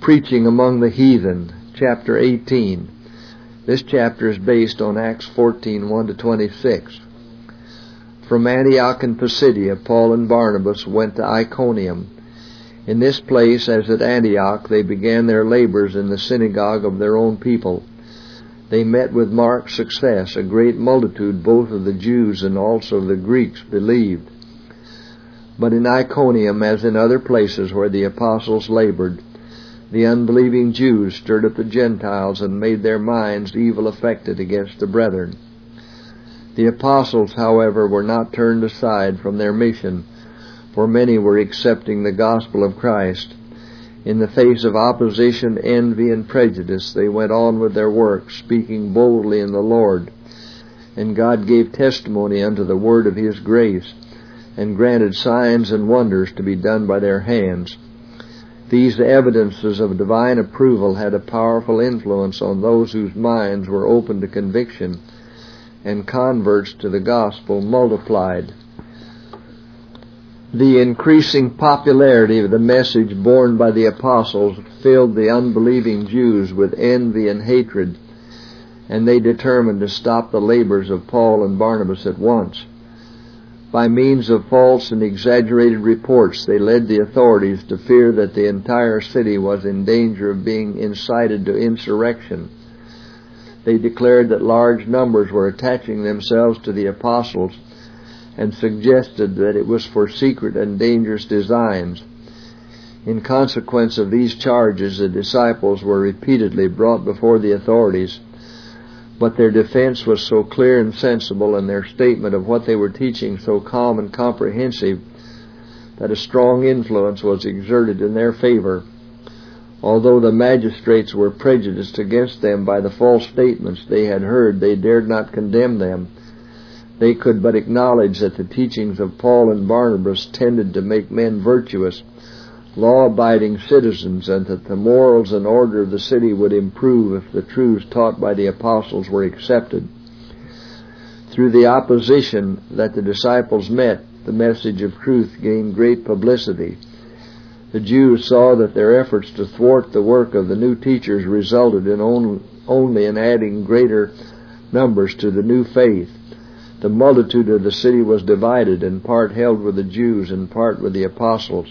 preaching among the heathen, chapter 18. This chapter is based on Acts 14, 1-26. From Antioch and Pisidia, Paul and Barnabas went to Iconium. In this place, as at Antioch, they began their labors in the synagogue of their own people. They met with marked success. A great multitude, both of the Jews and also of the Greeks, believed. But in Iconium, as in other places where the apostles labored, the unbelieving Jews stirred up the Gentiles and made their minds evil affected against the brethren. The apostles, however, were not turned aside from their mission, for many were accepting the gospel of Christ. In the face of opposition, envy, and prejudice, they went on with their work, speaking boldly in the Lord. And God gave testimony unto the word of His grace, and granted signs and wonders to be done by their hands. These evidences of divine approval had a powerful influence on those whose minds were open to conviction, and converts to the gospel multiplied. The increasing popularity of the message borne by the apostles filled the unbelieving Jews with envy and hatred, and they determined to stop the labors of Paul and Barnabas at once. By means of false and exaggerated reports, they led the authorities to fear that the entire city was in danger of being incited to insurrection. They declared that large numbers were attaching themselves to the apostles, and suggested that it was for secret and dangerous designs. In consequence of these charges, the disciples were repeatedly brought before the authorities, but their defense was so clear and sensible, and their statement of what they were teaching so calm and comprehensive, that a strong influence was exerted in their favor. Although the magistrates were prejudiced against them by the false statements they had heard, they dared not condemn them. They could but acknowledge that the teachings of Paul and Barnabas tended to make men virtuous, law-abiding citizens, and that the morals and order of the city would improve if the truths taught by the apostles were accepted. Through the opposition that the disciples met, the message of truth gained great publicity. The Jews saw that their efforts to thwart the work of the new teachers resulted in only in adding greater numbers to the new faith. The multitude of the city was divided, in part held with the Jews, in part with the apostles.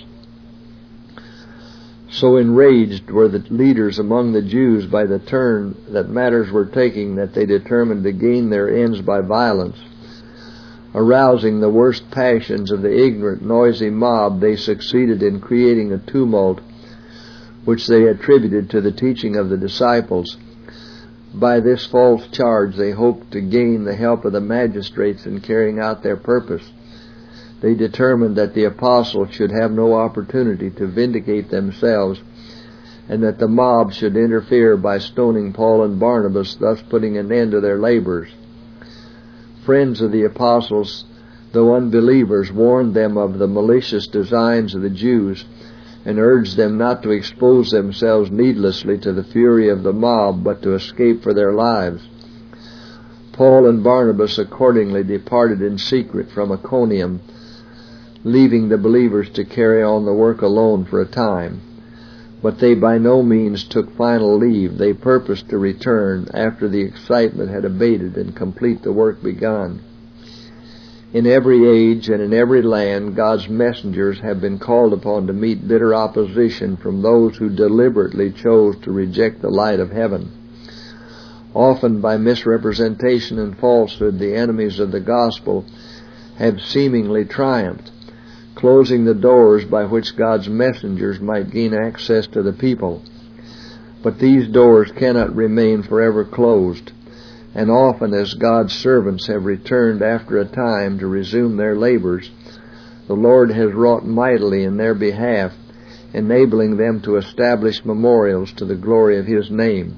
So enraged were the leaders among the Jews by the turn that matters were taking that they determined to gain their ends by violence. Arousing the worst passions of the ignorant, noisy mob, they succeeded in creating a tumult which they attributed to the teaching of the disciples. By this false charge they hoped to gain the help of the magistrates in carrying out their purpose. They determined that the apostles should have no opportunity to vindicate themselves, and that the mob should interfere by stoning Paul and Barnabas, thus putting an end to their labors. Friends of the apostles, though unbelievers, warned them of the malicious designs of the Jews, and urged them not to expose themselves needlessly to the fury of the mob, but to escape for their lives. Paul and Barnabas accordingly departed in secret from Iconium, leaving the believers to carry on the work alone for a time. But they by no means took final leave. They purposed to return after the excitement had abated and complete the work begun. In every age and in every land, God's messengers have been called upon to meet bitter opposition from those who deliberately chose to reject the light of heaven. Often by misrepresentation and falsehood, the enemies of the gospel have seemingly triumphed, closing the doors by which God's messengers might gain access to the people. But these doors cannot remain forever closed, and often as God's servants have returned after a time to resume their labors, the Lord has wrought mightily in their behalf, enabling them to establish memorials to the glory of His name.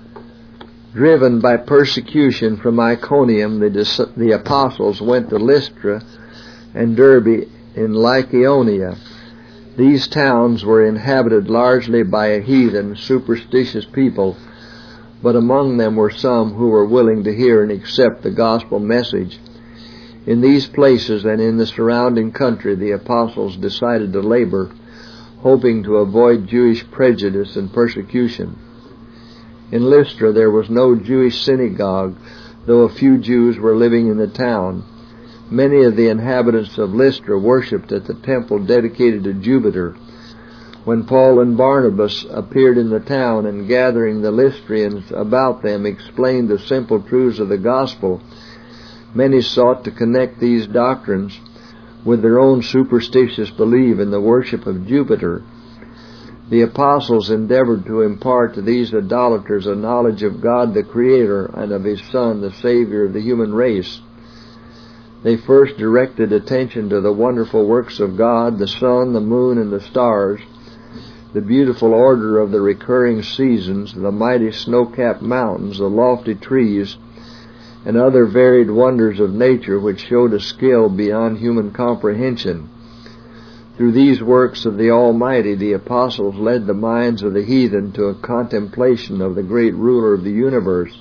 Driven by persecution from Iconium, the apostles went to Lystra and Derbe in Lycaonia. These towns were inhabited largely by a heathen, superstitious people, but among them were some who were willing to hear and accept the gospel message. In these places and in the surrounding country, the apostles decided to labor, hoping to avoid Jewish prejudice and persecution. In Lystra there was no Jewish synagogue, though a few Jews were living in the town. Many of the inhabitants of Lystra worshipped at the temple dedicated to Jupiter. When Paul and Barnabas appeared in the town and gathering the Lystrians about them explained the simple truths of the gospel, many sought to connect these doctrines with their own superstitious belief in the worship of Jupiter. The apostles endeavored to impart to these idolaters a knowledge of God the Creator and of His Son, the Savior of the human race. They first directed attention to the wonderful works of God, the sun, the moon, and the stars, the beautiful order of the recurring seasons, the mighty snow-capped mountains, the lofty trees, and other varied wonders of nature which showed a skill beyond human comprehension. Through these works of the Almighty, the apostles led the minds of the heathen to a contemplation of the great ruler of the universe.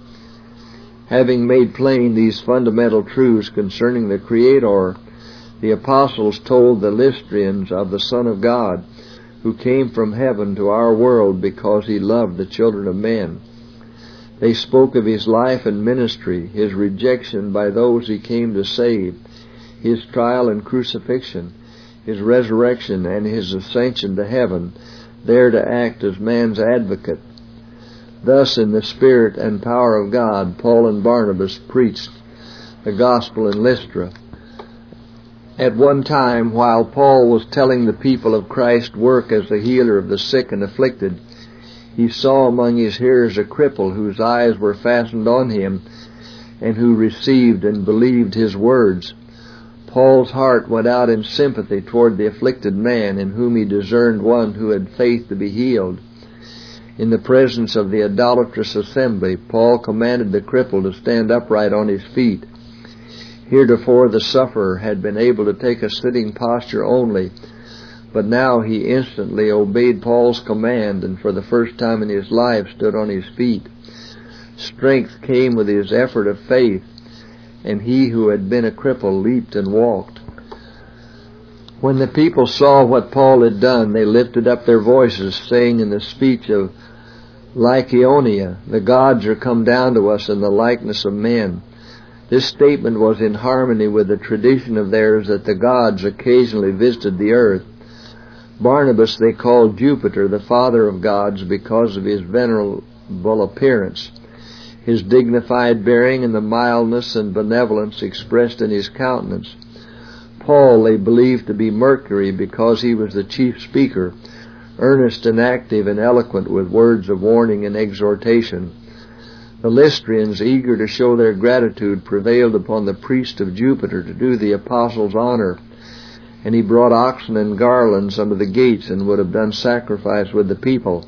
Having made plain these fundamental truths concerning the Creator, the apostles told the Lystrians of the Son of God, who came from heaven to our world because He loved the children of men. They spoke of His life and ministry, His rejection by those He came to save, His trial and crucifixion, His resurrection, and His ascension to heaven, there to act as man's advocate. Thus, in the Spirit and power of God, Paul and Barnabas preached the gospel in Lystra. At one time, while Paul was telling the people of Christ's work as the healer of the sick and afflicted, he saw among his hearers a cripple whose eyes were fastened on him and who received and believed his words. Paul's heart went out in sympathy toward the afflicted man, in whom he discerned one who had faith to be healed. In the presence of the idolatrous assembly, Paul commanded the cripple to stand upright on his feet. Heretofore the sufferer had been able to take a sitting posture only, but now he instantly obeyed Paul's command and for the first time in his life stood on his feet. Strength came with his effort of faith, and he who had been a cripple leaped and walked. When the people saw what Paul had done, they lifted up their voices, saying in the speech of Lycaonia, "The gods are come down to us in the likeness of men." This statement was in harmony with the tradition of theirs that the gods occasionally visited the earth. Barnabas they called Jupiter, the father of gods, because of his venerable appearance, his dignified bearing, and the mildness and benevolence expressed in his countenance. Paul they believed to be Mercury because he was the chief speaker, earnest and active and eloquent with words of warning and exhortation. The Lystrians, eager to show their gratitude, prevailed upon the priest of Jupiter to do the apostles honor, and he brought oxen and garlands unto the gates and would have done sacrifice with the people.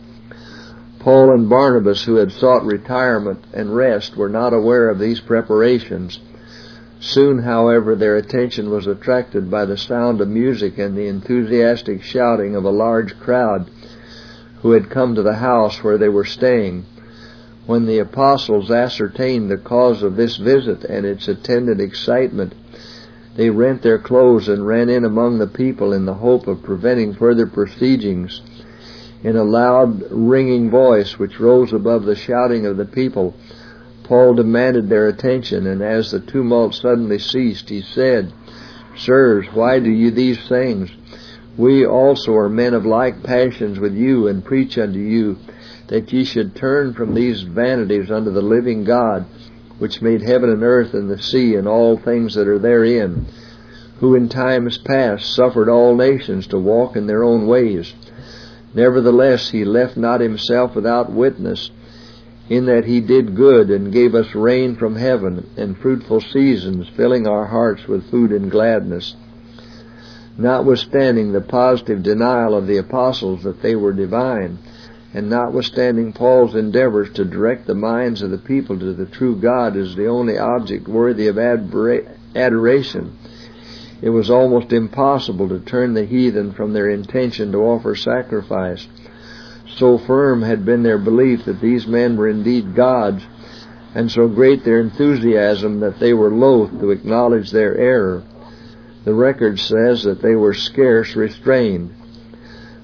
Paul and Barnabas, who had sought retirement and rest, were not aware of these preparations. Soon, however, their attention was attracted by the sound of music and the enthusiastic shouting of a large crowd who had come to the house where they were staying. When the apostles ascertained the cause of this visit and its attendant excitement, they rent their clothes and ran in among the people in the hope of preventing further proceedings. In a loud, ringing voice which rose above the shouting of the people, Paul demanded their attention, and as the tumult suddenly ceased, he said, "Sirs, why do you these things? We also are men of like passions with you, and preach unto you that ye should turn from these vanities unto the living God, which made heaven and earth and the sea and all things that are therein, who in times past suffered all nations to walk in their own ways. Nevertheless he left not himself without witness, in that he did good and gave us rain from heaven and fruitful seasons, filling our hearts with food and gladness." Notwithstanding the positive denial of the apostles that they were divine, and notwithstanding Paul's endeavors to direct the minds of the people to the true God as the only object worthy of adoration, it was almost impossible to turn the heathen from their intention to offer sacrifice. So firm had been their belief that these men were indeed gods, and so great their enthusiasm that they were loath to acknowledge their error. The record says that they were scarce restrained.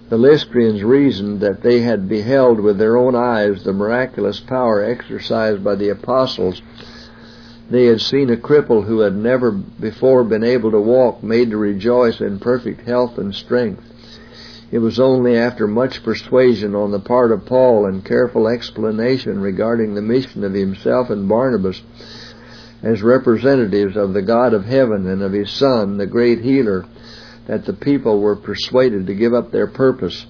The Lystrians reasoned that they had beheld with their own eyes the miraculous power exercised by the apostles. They had seen a cripple who had never before been able to walk made to rejoice in perfect health and strength. It was only after much persuasion on the part of Paul and careful explanation regarding the mission of himself and Barnabas as representatives of the God of heaven and of His Son, the great healer, that the people were persuaded to give up their purpose.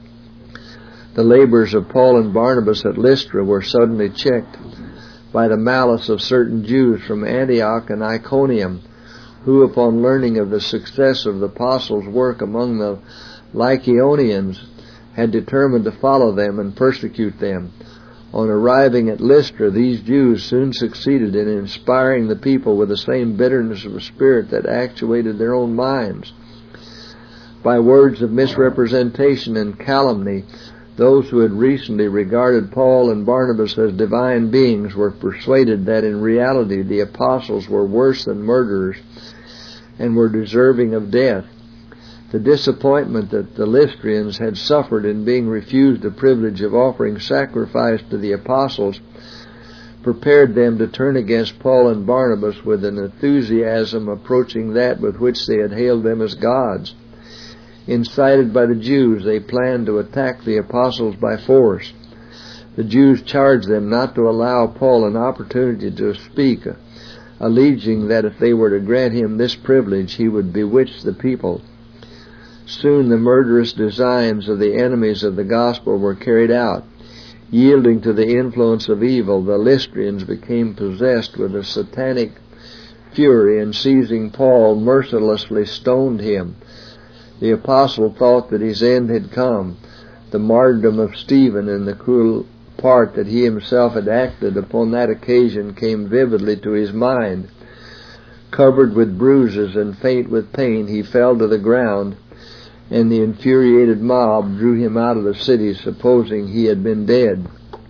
The labors of Paul and Barnabas at Lystra were suddenly checked by the malice of certain Jews from Antioch and Iconium, who, upon learning of the success of the apostles' work among the Lycaonians, had determined to follow them and persecute them. On arriving at Lystra, these Jews soon succeeded in inspiring the people with the same bitterness of spirit that actuated their own minds. By words of misrepresentation and calumny, those who had recently regarded Paul and Barnabas as divine beings were persuaded that in reality the apostles were worse than murderers and were deserving of death. The disappointment that the Lystrians had suffered in being refused the privilege of offering sacrifice to the apostles prepared them to turn against Paul and Barnabas with an enthusiasm approaching that with which they had hailed them as gods. Incited by the Jews, they planned to attack the apostles by force. The Jews charged them not to allow Paul an opportunity to speak, alleging that if they were to grant him this privilege, he would bewitch the people. Soon the murderous designs of the enemies of the gospel were carried out. Yielding to the influence of evil, the Lystrians became possessed with a satanic fury, and seizing Paul, mercilessly stoned him. The apostle thought that his end had come. The martyrdom of Stephen and the cruel part that he himself had acted upon that occasion came vividly to his mind. Covered with bruises and faint with pain, he fell to the ground, and the infuriated mob drew him out of the city, supposing he had been dead.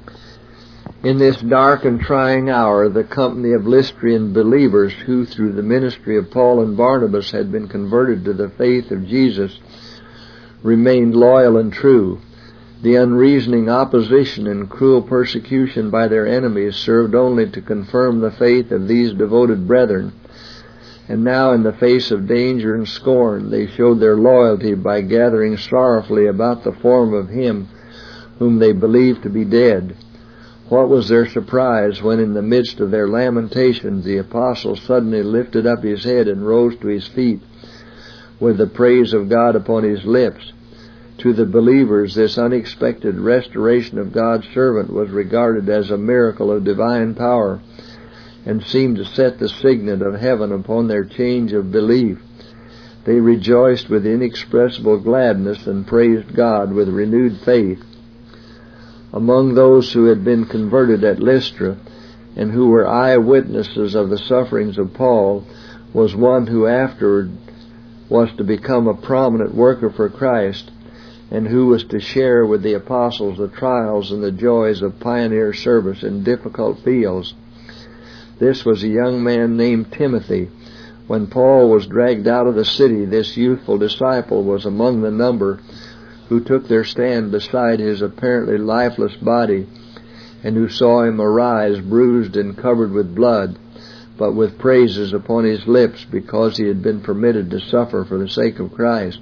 In this dark and trying hour, the company of Lystrian believers, who through the ministry of Paul and Barnabas had been converted to the faith of Jesus, remained loyal and true. The unreasoning opposition and cruel persecution by their enemies served only to confirm the faith of these devoted brethren. And now, in the face of danger and scorn, they showed their loyalty by gathering sorrowfully about the form of him whom they believed to be dead. What was their surprise when, in the midst of their lamentations, the apostle suddenly lifted up his head and rose to his feet, with the praise of God upon his lips. To the believers, this unexpected restoration of God's servant was regarded as a miracle of divine power, and seemed to set the signet of heaven upon their change of belief. They rejoiced with inexpressible gladness and praised God with renewed faith. Among those who had been converted at Lystra, and who were eyewitnesses of the sufferings of Paul, was one who afterward was to become a prominent worker for Christ, and who was to share with the apostles the trials and the joys of pioneer service in difficult fields. This was a young man named Timothy. When Paul was dragged out of the city, this youthful disciple was among the number who took their stand beside his apparently lifeless body, and who saw him arise bruised and covered with blood, but with praises upon his lips because he had been permitted to suffer for the sake of Christ.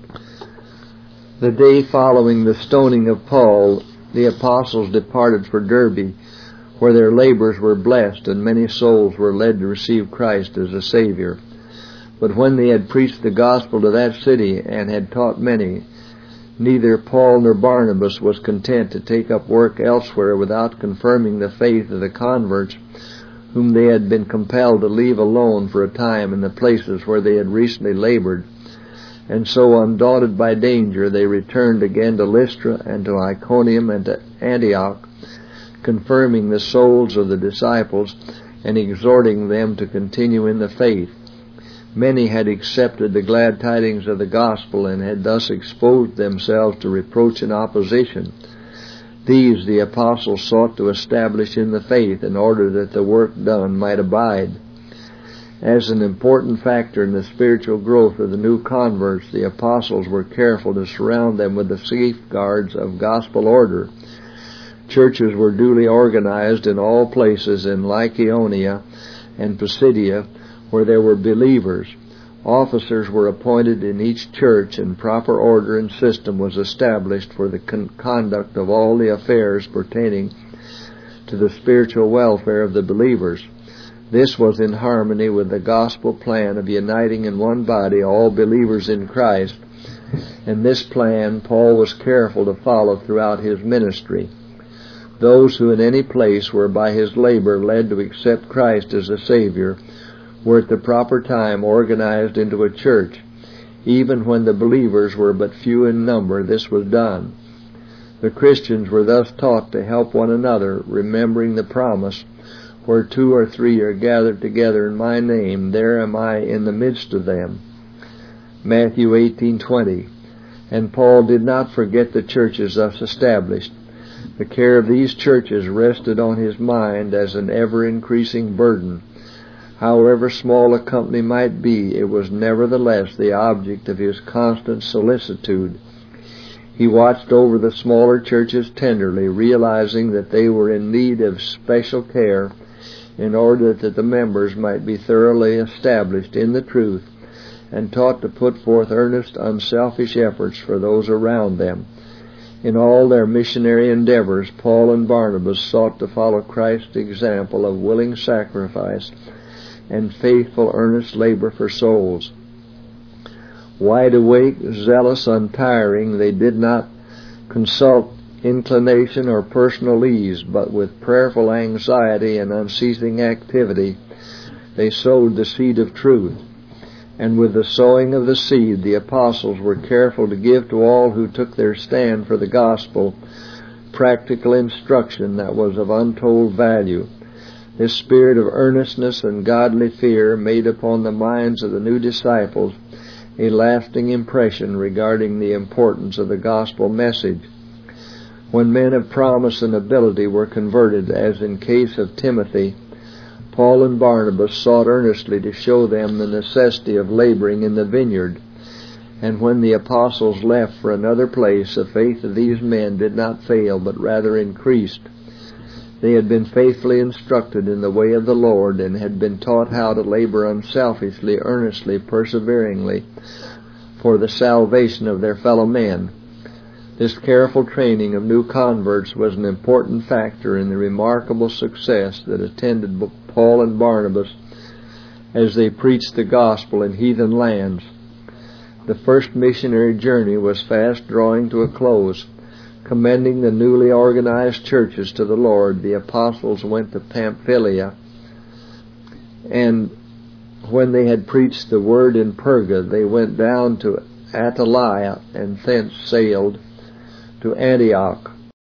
The day following the stoning of Paul, the apostles departed for Derbe, where their labors were blessed and many souls were led to receive Christ as a Savior. But when they had preached the gospel to that city and had taught many, neither Paul nor Barnabas was content to take up work elsewhere without confirming the faith of the converts whom they had been compelled to leave alone for a time in the places where they had recently labored. And so, undaunted by danger, they returned again to Lystra and to Iconium and to Antioch, confirming the souls of the disciples and exhorting them to continue in the faith. Many had accepted the glad tidings of the gospel and had thus exposed themselves to reproach and opposition. These the apostles sought to establish in the faith in order that the work done might abide. As an important factor in the spiritual growth of the new converts, the apostles were careful to surround them with the safeguards of gospel order. Churches were duly organized in all places in Lycaonia and Pisidia where there were believers. Officers were appointed in each church, and proper order and system was established for the conduct of all the affairs pertaining to the spiritual welfare of the believers. This was in harmony with the gospel plan of uniting in one body all believers in Christ, and this plan Paul was careful to follow throughout his ministry. Those who in any place were by his labor led to accept Christ as a Savior were at the proper time organized into a church. Even when the believers were but few in number, this was done. The Christians were thus taught to help one another, remembering the promise, "Where 2 or 3 are gathered together in my name, there am I in the midst of them." Matthew 18:20. And Paul did not forget the churches thus established. The care of these churches rested on his mind as an ever-increasing burden. However small a company might be, it was nevertheless the object of his constant solicitude. He watched over the smaller churches tenderly, realizing that they were in need of special care in order that the members might be thoroughly established in the truth and taught to put forth earnest, unselfish efforts for those around them. In all their missionary endeavors, Paul and Barnabas sought to follow Christ's example of willing sacrifice and faithful, earnest labor for souls. Wide awake, zealous, untiring, they did not consult inclination or personal ease, but with prayerful anxiety and unceasing activity, they sowed the seed of truth. And with the sowing of the seed, the apostles were careful to give to all who took their stand for the gospel practical instruction that was of untold value. This spirit of earnestness and godly fear made upon the minds of the new disciples a lasting impression regarding the importance of the gospel message. When men of promise and ability were converted, as in case of Timothy, Paul and Barnabas sought earnestly to show them the necessity of laboring in the vineyard. And when the apostles left for another place, the faith of these men did not fail, but rather increased. They had been faithfully instructed in the way of the Lord, and had been taught how to labor unselfishly, earnestly, perseveringly for the salvation of their fellow men. This careful training of new converts was an important factor in the remarkable success that attended Paul and Barnabas as they preached the gospel in heathen lands. The first missionary journey was fast drawing to a close. Commending the newly organized churches to the Lord, the apostles went to Pamphylia, and when they had preached the word in Perga, they went down to Attalia and thence sailed to Antioch.